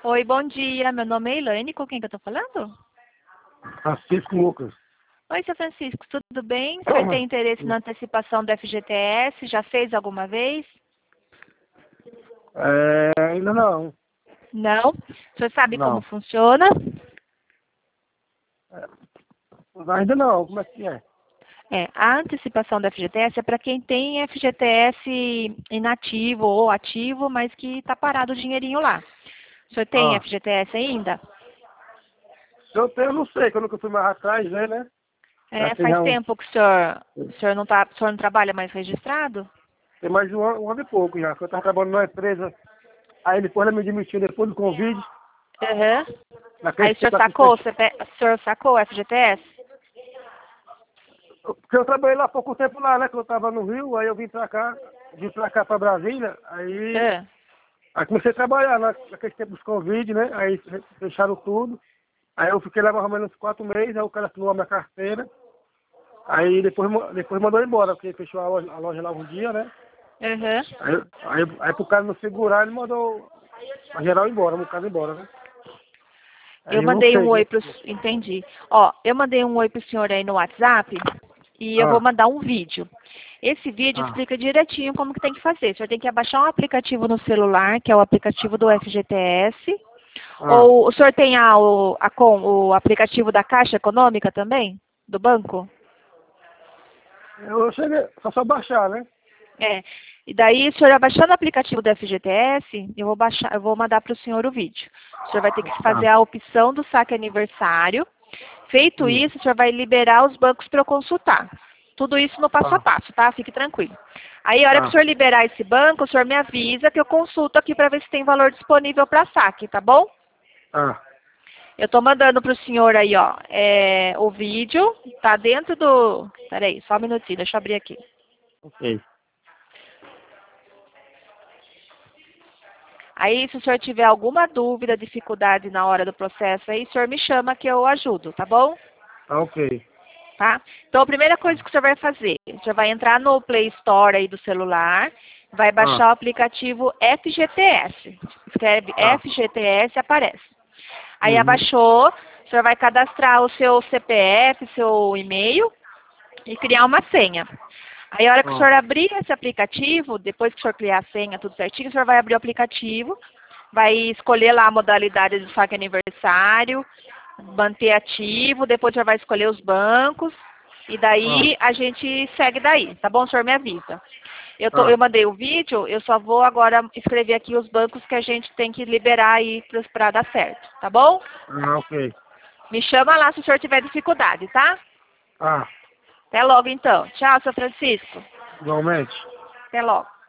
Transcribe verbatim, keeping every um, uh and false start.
Oi, bom dia. Meu nome é Elaine. Com quem que eu tô falando? Francisco Lucas. Oi, seu Francisco. Tudo bem? O senhor tem interesse na antecipação do F G T S? Já fez alguma vez? É, ainda não. Não? O senhor sabe como Não. funciona? É, ainda não. Como é que é? É, a antecipação do F G T S é para quem tem F G T S inativo ou ativo, mas que está parado o dinheirinho lá. O senhor tem Ah, F G T S ainda? se eu tenho, eu não sei, que eu nunca fui mais atrás, né, né? Já É, tem faz já uns, tempo que o senhor, o senhor não tá, o senhor não trabalha mais registrado? tem mais de um ano, um ano e pouco já. Que eu estava trabalhando numa empresa, aí depois ela me demitiu depois do Covid, Aham. naquele Aí o senhor tempo aqui, sacou, o fech- o senhor sacou o F G T S? porque eu trabalhei lá há pouco tempo lá, né, que eu estava no Rio, aí eu vim pra cá, vim pra cá pra Brasília, aí, É. aí comecei a trabalhar na, naquele tempo dos Covid, né, aí fecharam tudo. Aí eu fiquei lá mais ou menos uns quatro meses, aí o cara assinou a minha carteira. Aí depois, ma- depois mandou embora, porque fechou a loja, a loja lá um dia, né? Aham. Aí, aí, aí pro cara não segurar, ele mandou a geral embora, o cara embora, né? Eu Aí eu não mandei sei um como oi é pro... que é. Entendi. Ó, eu mandei um oi pro senhor aí no WhatsApp e eu vou Ah, mandar um vídeo. Esse vídeo ah, explica direitinho como que tem que fazer. O senhor tem que abaixar um aplicativo no celular, que é o aplicativo do F G T S. ah. Ou o senhor tem a, o, a, com, o aplicativo da Caixa Econômica também? Do banco? Eu cheguei, só só baixar, né? É. E daí, o senhor abaixando o aplicativo do F G T S, eu vou, baixar, eu vou mandar para o senhor o vídeo. O senhor vai ter que fazer Tá. a opção do saque aniversário. Feito Hum. isso, o senhor vai liberar os bancos para eu consultar. Tudo isso no passo a Tá, passo, tá? Fique tranquilo. Aí, a hora que o tá. senhor liberar esse banco, o senhor me avisa que eu consulto aqui para ver se tem valor disponível para saque, tá bom? Tá. Eu estou mandando para o senhor aí, ó, é, o vídeo. Tá dentro do... Peraí, só um minutinho, deixa eu abrir aqui. Ok. Aí, se o senhor tiver alguma dúvida, dificuldade na hora do processo, aí o senhor me chama que eu ajudo, tá bom? Tá ok. Tá? Então, a primeira coisa que o senhor vai fazer, o senhor vai entrar no Play Store aí do celular, vai Ah, baixar o aplicativo F G T S. Escreve tá. F G T S e aparece. Aí Uhum. abaixou, o senhor vai cadastrar o seu C P F, seu e-mail e criar uma senha. Aí, a hora que o Ah, senhor abrir esse aplicativo, depois que o senhor criar a senha, tudo certinho, o senhor vai abrir o aplicativo, vai escolher lá a modalidade do saque aniversário, manter ativo, depois o senhor vai escolher os bancos, e ah, daí a gente segue daí, tá bom? O senhor me avisa. Eu, tô, eu tá. mandei o vídeo, eu só vou agora escrever aqui os bancos que a gente tem que liberar aí para dar certo, tá bom? Ah, ok. Me chama lá se o senhor tiver dificuldade, tá? Ah, Até logo então. Tchau, seu Francisco. igualmente. Até logo.